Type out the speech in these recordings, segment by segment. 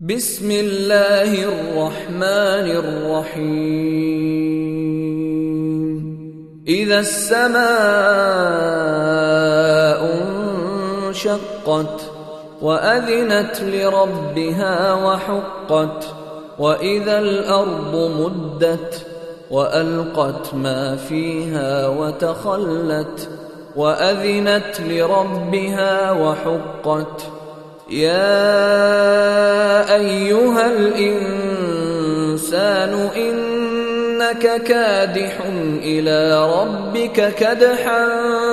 بسم الله الرحمن الرحيم إذا السماء انشقت وأذنت لربها وحقت وإذا الأرض مدت وألقت ما فيها وتخلت وأذنت لربها وحقت يا أيها الإنسان إنك كادح إلى ربك كدحا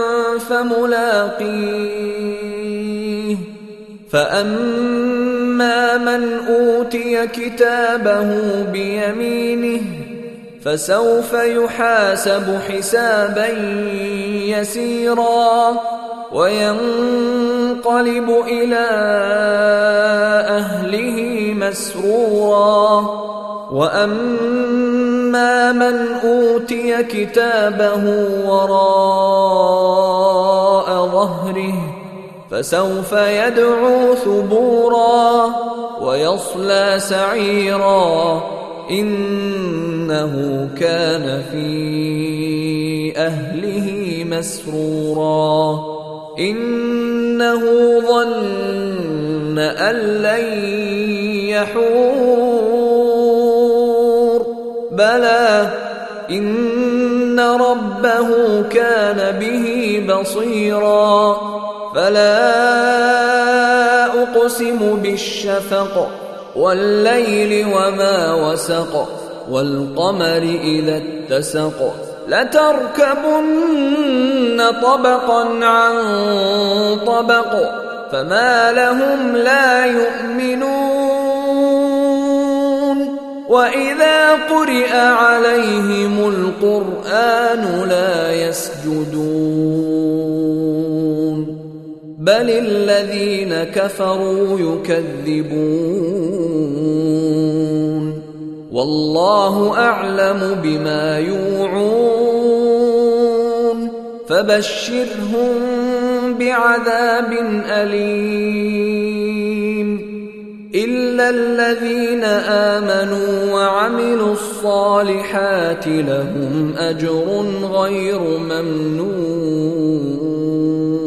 فملاقيه فأما من أوتي كتابه بيمينه فسوف يحاسب حسابا يسيرا وينقلب إلى أهله مسرورا وأما من أوتي كتابه وراء ظهره فسوف يدعو ثبورا ويصلى سعيرا إنه كان في أهله مسرورا إنه ظن أن لن يحور بلى إن ربه كان به بصيرا فلا أقسم بالشفق والليل وما وسق والقمر إذا اتسق لتركبن طبقا عن طبق فما لهم لا يؤمنون وإذا قرئ عليهم القرآن لا يسجدون بل الذين كفروا يكذبون والله أعلم بما يوعون فبشرهم بعذاب أليم إلا الذين آمنوا وعملوا الصالحات لهم أجر غير ممنون